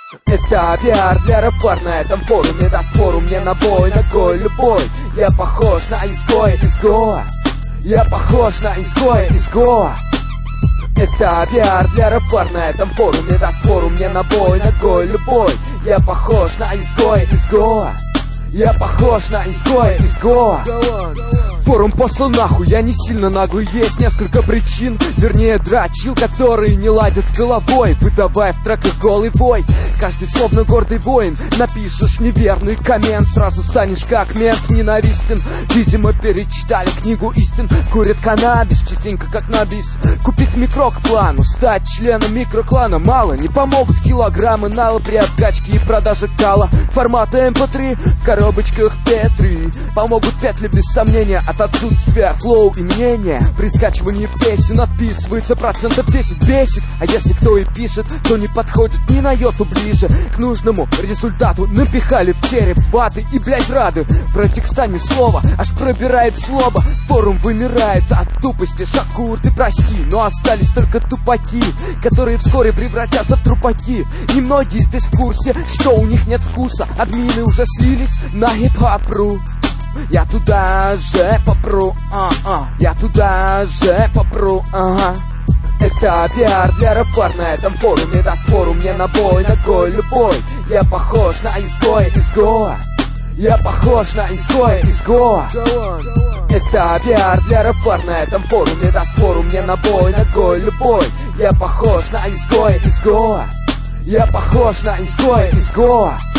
Это пиар для рэпар на этом форуме. Даст форум мне на бой, ногой любой. Я похож на изгоя из Гоа. Я похож на изгоя из Гоа. Это пиар для рэпар на этом форуме. Даст форум мне на бой, ногой любой. Я похож на изгоя из Гоа. Я похож на изгоя из Гоа. Форум послал нахуй, я не сильно наглый. Есть несколько причин, вернее дрочил, которые не ладят с головой, выдавая в треках голый вой. Каждый словно гордый воин. Напишешь неверный коммент, сразу станешь как мент ненавистен. Видимо перечитали книгу истин. Курят каннабис, частенько как на бис. Купить микро к плану, стать членом микроклана мало. Не помогут килограммы нала при откачке и продаже кала. Формата MP3 в коробочках P3. Помогут петли без сомнения от отсутствия флоу и мнения. При скачивании песен отписывается 10% бесит. А если кто и пишет, то не подходит ни на йоту ближе к нужному результату. Напихали в череп ваты и, блять, рады. Про текста ни слова, аж пробирает злоба. Форум вымирает от тупости. Шакур, ты прости, но остались только тупаки, которые вскоре превратятся в трупаки. Немногие здесь в курсе, что у них нет вкуса. Админы уже слились на хип-хоп.ру. Я туда же попру, я туда же попру, ага. Это пиар для рэпар на этом форуме. Даст форум мне на бой, ногой любой. Я похож на изгоя из Гоа. Я похож на изгоя из Гоа. Это пиар для рэпар на этом форуме. Даст форум мне на бой, ногой любой. Я похож на изгоя из Гоа. Я похож на изгоя из Гоа.